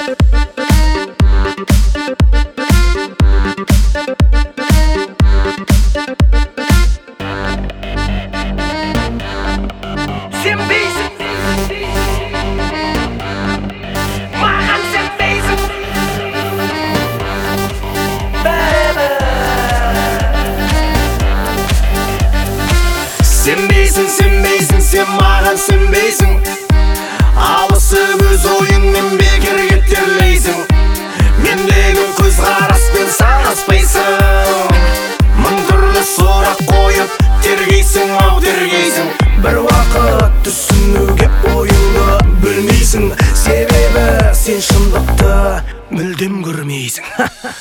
Сенбейсің, сен маған сенбейсің. Алысып өз ойыңмен бекер кетерлейсің. Мендегі көзқараспен санаспайсың. Мың түрлі сұрақ қойып тергейсің, ау тергейсің. Бір уақыт түсінуге ойыңды білмейсің. Себебі сен шындықты мүлдем көрмейсің.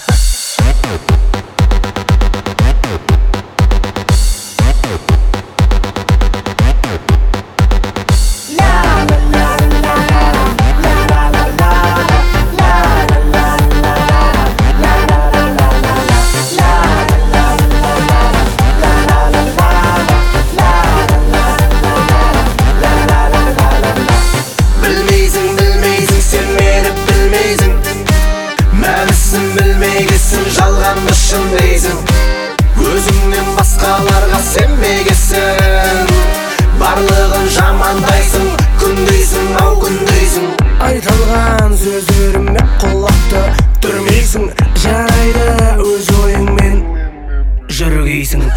Жалғанды шындайсың, өзіңнен басқаларға сенбегесің. Барлығын жамандайсың, күндейсің, ау күндейсің. Айтылған сөздеріме құлақты түрмейсің. Жарайды өз ойыңмен жүргейсің.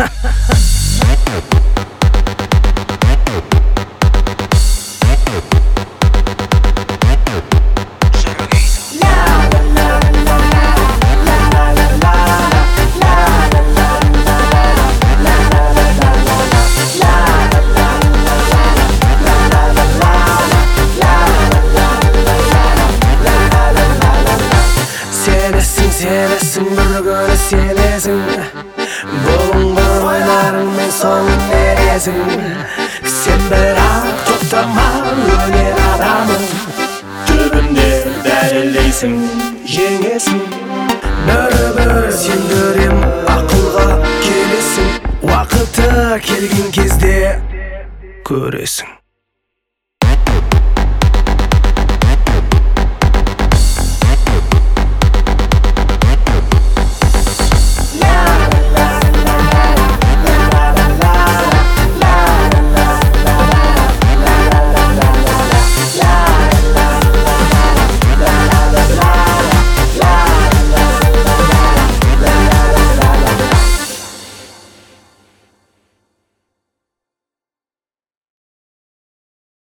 Сенесің, бір күні сенесің. Бүгінгі ойларыңмен соңын бересің. Сен бірақ тоқтама, өнер адамы. Түбінде дәлелдейсің, жеңесің. Бәрібір сен көрем, ақылға келесің. Уақыты келген кезде көресің.